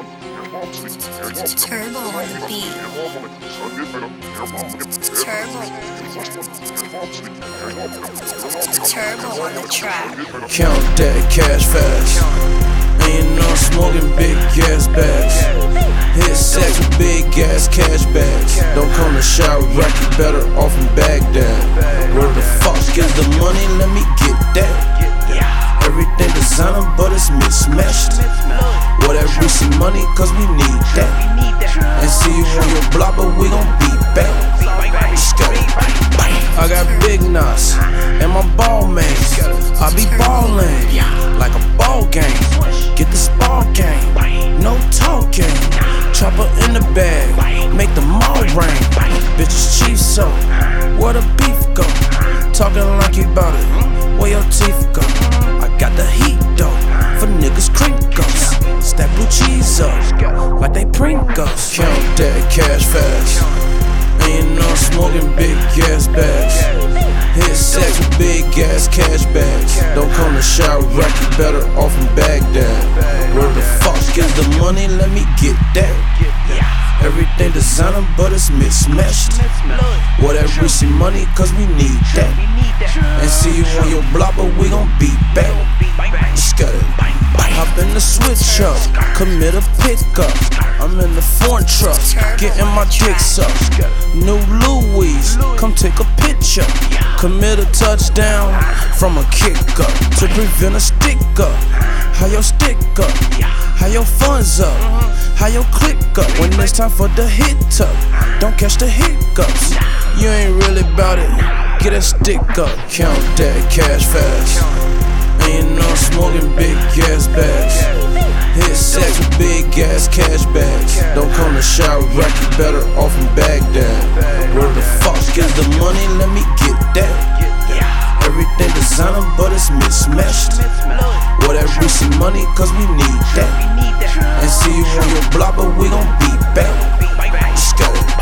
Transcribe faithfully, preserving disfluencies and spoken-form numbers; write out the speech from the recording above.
Turbo on the beat. Turbo. Turbo on the track. Count that cash fast. And you know I'm smoking big gas bags. Hit sex with big gas cash bags. Don't come to Chirac, you better off in Baghdad. Where the fuck is the money? Let me get that. Everything designer, but it's mismatched. Whatever we see money, cause we need that. And see you on your block, but we gon' be back. I got big knots and my ball mates. I be ballin' like a ball game. Get the ball game, no talking. Chopper in the bag, make the mall rain. Bitches cheap, so where the beef go? Talking like you bout it, where your teeth go? I got the heat though, for niggas crinkles. Stack blue cheese up, like they Pringles. Count that cash fast. And you know I'm smoking big gas bags. Hit sex with big gas cash bags. Don't come to Chirac, you better off in Baghdad. Where the fuck is the money? Let me get that. Everything designer, but it's mismatched. Whatever we see money, cause we need that. And see you on your block, but we gon' be back. Scut it. Hop in the switch up, commit a pickup. I'm in the foreign truck, getting my dicks up. New Louis, come take a picture. Commit a touchdown from a kick up to prevent a stick up. How your stick up? How your funds up? How your click up? When it's time for the hit up, don't catch the hiccups. You ain't really bout it, get a stick up. Count that cash fast. And you know I'm smoking big gas bags. Hit sex with big gas cash bags. Don't come to Chirac, you better off in Baghdad. Where the fuck is the money? Let me get that. Everything designer, but it's mismatched. Whatever we see money, cause we need that. And see you on your block, but we gon' be back. Scut it.